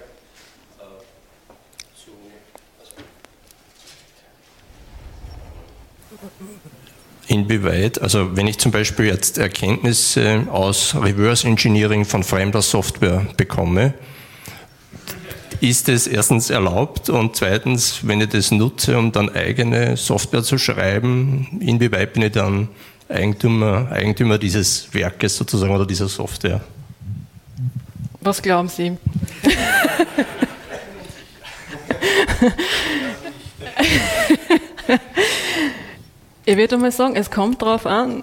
Inwieweit, also wenn ich zum Beispiel jetzt Erkenntnisse aus Reverse Engineering von fremder Software bekomme, ist es erstens erlaubt und zweitens, wenn ich das nutze, um dann eigene Software zu schreiben, inwieweit bin ich dann Eigentümer dieses Werkes sozusagen oder dieser Software? Was glauben Sie? Ich würde mal sagen, es kommt drauf an.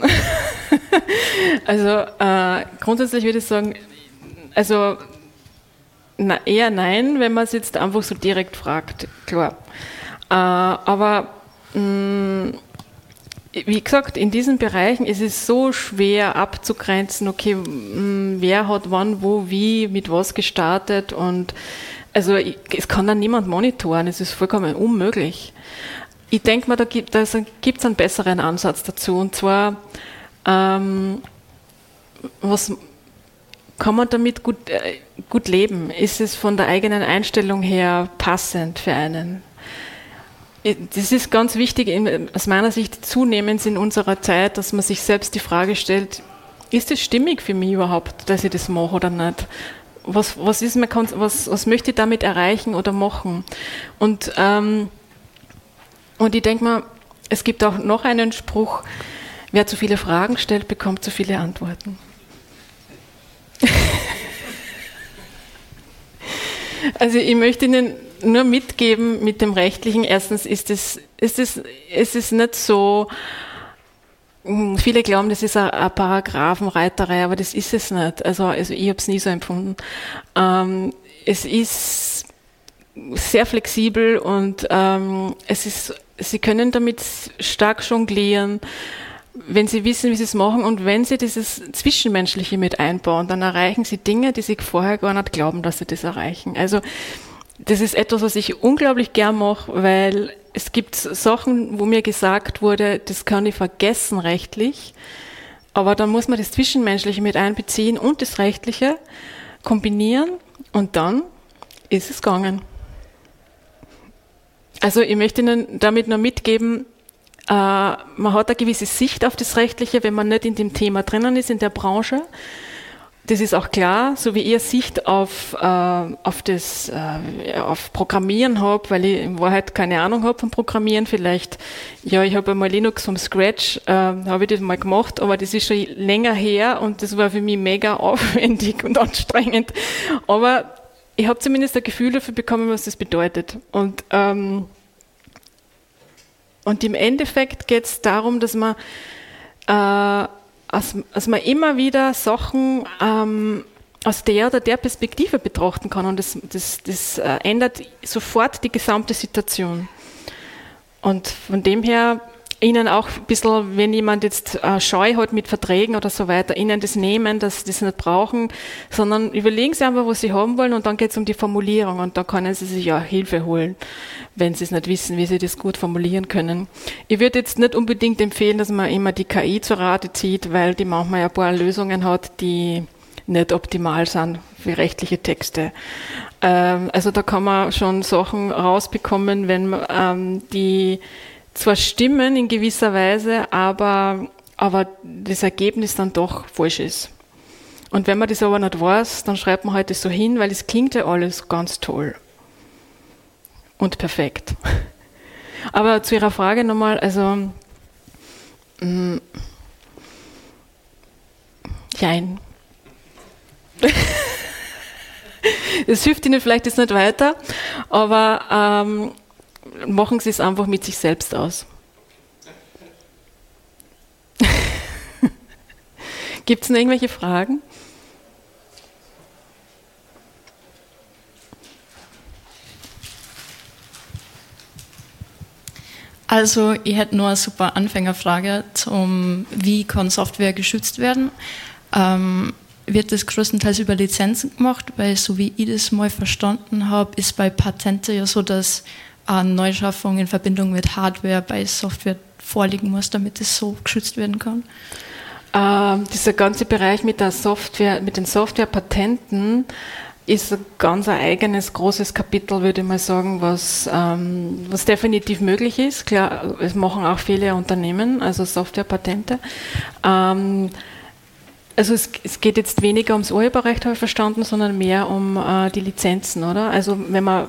Also grundsätzlich würde ich sagen, also eher nein, wenn man es jetzt einfach so direkt fragt, klar. Aber wie gesagt, in diesen Bereichen ist es so schwer abzugrenzen, okay, wer hat wann, wo, wie, mit was gestartet und also es kann dann niemand monitoren, es ist vollkommen unmöglich. Ich denke mal, da gibt es einen besseren Ansatz dazu und zwar, was kann man damit gut leben? Ist es von der eigenen Einstellung her passend für einen? Das ist ganz wichtig, aus meiner Sicht zunehmend in unserer Zeit, dass man sich selbst die Frage stellt, ist es stimmig für mich überhaupt, dass ich das mache oder nicht? Was möchte ich damit erreichen oder machen? Und ich denke mal, es gibt auch noch einen Spruch, wer zu viele Fragen stellt, bekommt zu viele Antworten. Also ich möchte Ihnen nur mitgeben mit dem Rechtlichen. Erstens ist es nicht so, viele glauben, das ist eine Paragraphenreiterei, aber das ist es nicht. Also ich habe es nie so empfunden. Es ist sehr flexibel und Sie können damit stark jonglieren, wenn Sie wissen, wie Sie es machen und wenn Sie dieses Zwischenmenschliche mit einbauen, dann erreichen Sie Dinge, die Sie vorher gar nicht glauben, dass Sie das erreichen. Also das ist etwas, was ich unglaublich gern mache, weil es gibt Sachen, wo mir gesagt wurde, das kann ich vergessen rechtlich, aber dann muss man das Zwischenmenschliche mit einbeziehen und das Rechtliche kombinieren und dann ist es gegangen. Also ich möchte Ihnen damit nur mitgeben, man hat eine gewisse Sicht auf das Rechtliche, wenn man nicht in dem Thema drinnen ist, in der Branche. Das ist auch klar, so wie ich Sicht auf Programmieren habe, weil ich in Wahrheit keine Ahnung habe von Programmieren. Vielleicht, ja, ich habe einmal Linux vom Scratch, habe ich das mal gemacht, aber das ist schon länger her und das war für mich mega aufwendig und anstrengend. Aber ich habe zumindest ein Gefühl dafür bekommen, was das bedeutet. Und im Endeffekt geht es darum, dass man immer wieder Sachen aus der oder der Perspektive betrachten kann und das ändert sofort die gesamte Situation. Und von dem her Ihnen auch ein bisschen, wenn jemand jetzt Scheu hat mit Verträgen oder so weiter, Ihnen das nehmen, dass Sie das nicht brauchen, sondern überlegen Sie einfach, was Sie haben wollen und dann geht es um die Formulierung und da können Sie sich ja Hilfe holen, wenn Sie es nicht wissen, wie Sie das gut formulieren können. Ich würde jetzt nicht unbedingt empfehlen, dass man immer die KI zur Rate zieht, weil die manchmal ein paar Lösungen hat, die nicht optimal sind für rechtliche Texte. Also da kann man schon Sachen rausbekommen, wenn man die zwar stimmen in gewisser Weise, aber das Ergebnis dann doch falsch ist. Und wenn man das aber nicht weiß, dann schreibt man halt das so hin, weil es klingt ja alles ganz toll und perfekt. Aber zu Ihrer Frage nochmal, also jein. Das hilft Ihnen vielleicht jetzt nicht weiter, aber machen Sie es einfach mit sich selbst aus. Gibt es noch irgendwelche Fragen? Also ich hätte nur eine super Anfängerfrage zum, wie kann Software geschützt werden? Wird das größtenteils über Lizenzen gemacht? Weil so wie ich das mal verstanden habe, ist bei Patente ja so, dass eine Neuschaffung in Verbindung mit Hardware bei Software vorliegen muss, damit es so geschützt werden kann. Dieser ganze Bereich mit der Software, mit den Softwarepatenten ist ein ganz eigenes, großes Kapitel, würde ich mal sagen, was definitiv möglich ist. Klar, es machen auch viele Unternehmen, also Softwarepatente. Also es geht jetzt weniger ums Urheberrecht, habe ich verstanden, sondern mehr um die Lizenzen, oder? Also wenn man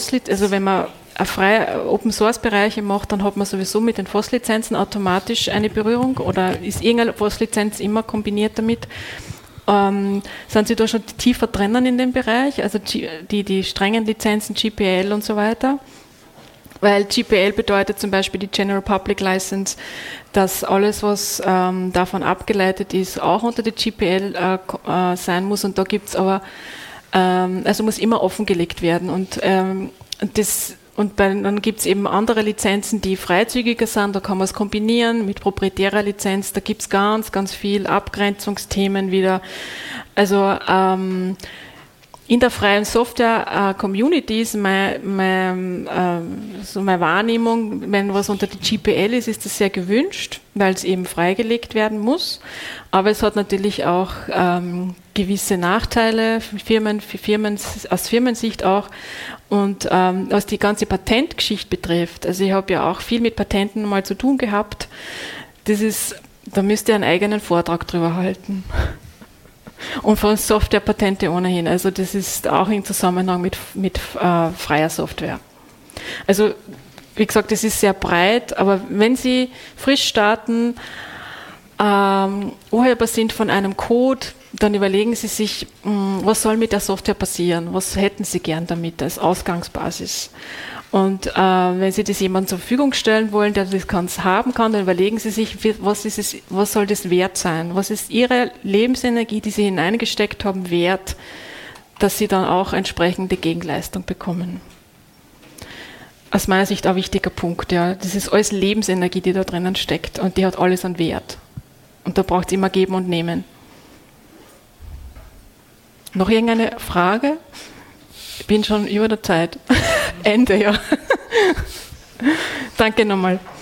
freie Open-Source-Bereiche macht, dann hat man sowieso mit den FOSS-Lizenzen automatisch eine Berührung oder ist irgendeine FOSS-Lizenz immer kombiniert damit. Sind Sie da schon tiefer drinnen in dem Bereich, also die strengen Lizenzen, GPL und so weiter? Weil GPL bedeutet zum Beispiel die General Public License, dass alles, was davon abgeleitet ist, auch unter die GPL sein muss und da gibt es aber, also muss immer offengelegt werden und dann gibt es eben andere Lizenzen, die freizügiger sind, da kann man es kombinieren mit proprietärer Lizenz, da gibt es ganz, ganz viel Abgrenzungsthemen wieder. Also in der freien Software-Community ist meine Wahrnehmung, wenn was unter die GPL ist das sehr gewünscht, weil es eben freigelegt werden muss. Aber es hat natürlich auch gewisse Nachteile für Firmen, aus Firmensicht auch. Und was die ganze Patentgeschichte betrifft, also ich habe ja auch viel mit Patenten mal zu tun gehabt, da müsst ihr einen eigenen Vortrag drüber halten. Und von Softwarepatente ohnehin, also das ist auch im Zusammenhang mit freier Software. Also wie gesagt, das ist sehr breit, aber wenn Sie frisch starten, Urheber sind von einem Code, dann überlegen Sie sich, was soll mit der Software passieren, was hätten Sie gern damit als Ausgangsbasis. Und wenn Sie das jemandem zur Verfügung stellen wollen, der das Ganze haben kann, dann überlegen Sie sich, was soll das wert sein? Was ist Ihre Lebensenergie, die Sie hineingesteckt haben, wert, dass Sie dann auch entsprechende Gegenleistung bekommen? Aus meiner Sicht ein wichtiger Punkt. Ja. Das ist alles Lebensenergie, die da drinnen steckt und die hat alles an Wert. Und da braucht es immer Geben und Nehmen. Noch irgendeine Frage? Ich bin schon über der Zeit. Ende, ja. Danke nochmal.